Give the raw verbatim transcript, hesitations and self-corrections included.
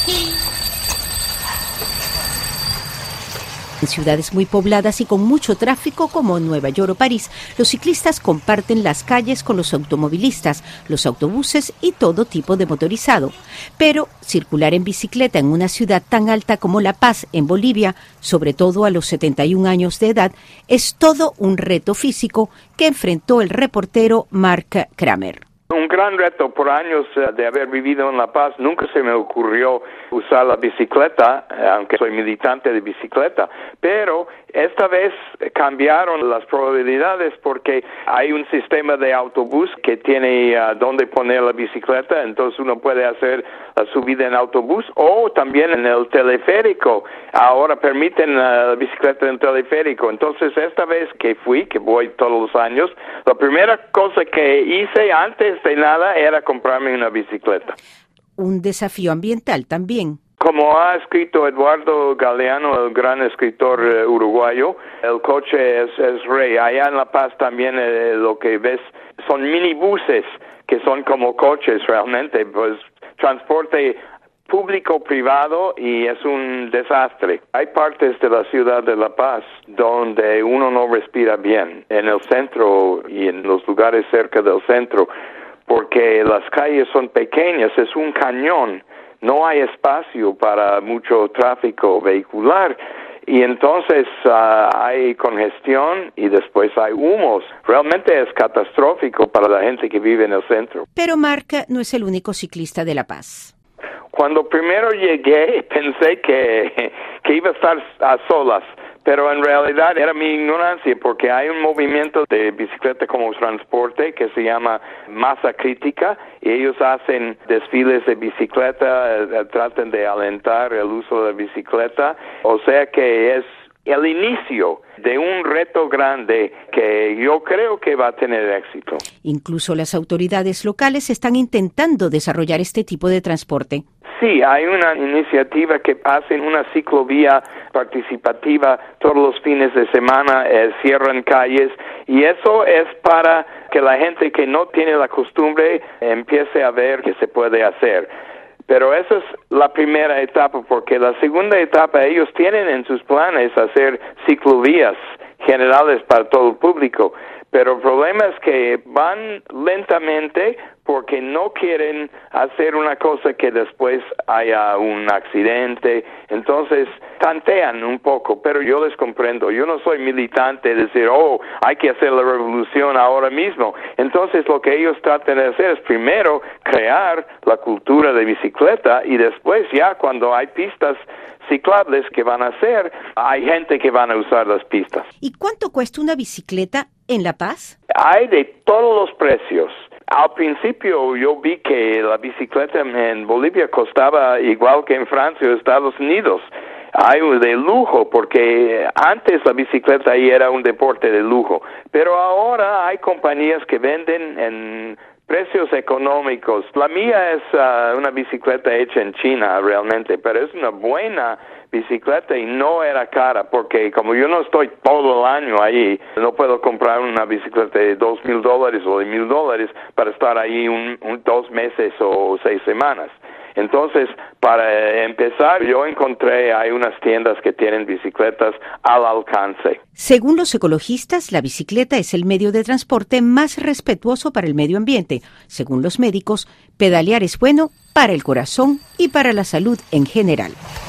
En ciudades muy pobladas y con mucho tráfico como Nueva York o París, los ciclistas comparten las calles con los automovilistas, los autobuses y todo tipo de motorizado. Pero circular en bicicleta en una ciudad tan alta como La Paz, en Bolivia, sobre todo a los setenta y un años de edad, es todo un reto físico que enfrentó el reportero Mark Kramer. Un gran reto por años de haber vivido en La Paz. Nunca se me ocurrió usar la bicicleta, aunque soy militante de bicicleta, pero esta vez cambiaron las probabilidades porque hay un sistema de autobús que tiene uh, donde poner la bicicleta, entonces uno puede hacer la subida en autobús o también en el teleférico. Ahora permiten uh, la bicicleta en el teleférico. Entonces esta vez que fui, que voy todos los años, la primera cosa que hice antes de nada era comprarme una bicicleta. Un desafío ambiental también. Como ha escrito Eduardo Galeano, el gran escritor uh, uruguayo, el coche es, es rey. Allá en La Paz también eh, lo que ves son minibuses que son como coches realmente, pues transporte público-privado y es un desastre. Hay partes de la ciudad de La Paz donde uno no respira bien, en el centro y en los lugares cerca del centro, porque las calles son pequeñas, es un cañón. No hay espacio para mucho tráfico vehicular y entonces uh, hay congestión y después hay humos. Realmente es catastrófico para la gente que vive en el centro. Pero Mark no es el único ciclista de La Paz. Cuando primero llegué pensé que, que iba a estar a solas, pero en realidad era mi ignorancia porque hay un movimiento de bicicleta como transporte que se llama Masa Crítica y ellos hacen desfiles de bicicleta, eh, tratan de alentar el uso de la bicicleta, o sea que es el inicio de un reto grande que yo creo que va a tener éxito. Incluso las autoridades locales están intentando desarrollar este tipo de transporte. Sí, hay una iniciativa que hacen una ciclovía participativa todos los fines de semana, eh, cierran calles y eso es para que la gente que no tiene la costumbre empiece a ver que se puede hacer. Pero esa es la primera etapa, porque la segunda etapa ellos tienen en sus planes hacer ciclovías generales para todo el público. Pero el problema es que van lentamente porque no quieren hacer una cosa que después haya un accidente. Entonces, tantean un poco, pero yo les comprendo. Yo no soy militante de decir, oh, hay que hacer la revolución ahora mismo. Entonces, lo que ellos tratan de hacer es primero crear la cultura de bicicleta y después ya cuando hay pistas ciclables que van a hacer, hay gente que van a usar las pistas. ¿Y cuánto cuesta una bicicleta en La Paz? Hay de todos los precios. Al principio yo vi que la bicicleta en Bolivia costaba igual que en Francia o Estados Unidos. Hay de lujo, porque antes la bicicleta ahí era un deporte de lujo, pero ahora hay compañías que venden en precios económicos. La mía es uh, una bicicleta hecha en China realmente, pero es una buena bicicleta y no era cara, porque como yo no estoy todo el año ahí, no puedo comprar una bicicleta de dos mil dólares o de mil dólares para estar ahí un, un dos meses o seis semanas. Entonces, para empezar, yo encontré, hay unas tiendas que tienen bicicletas al alcance. Según los ecologistas, la bicicleta es el medio de transporte más respetuoso para el medio ambiente. Según los médicos, pedalear es bueno para el corazón y para la salud en general.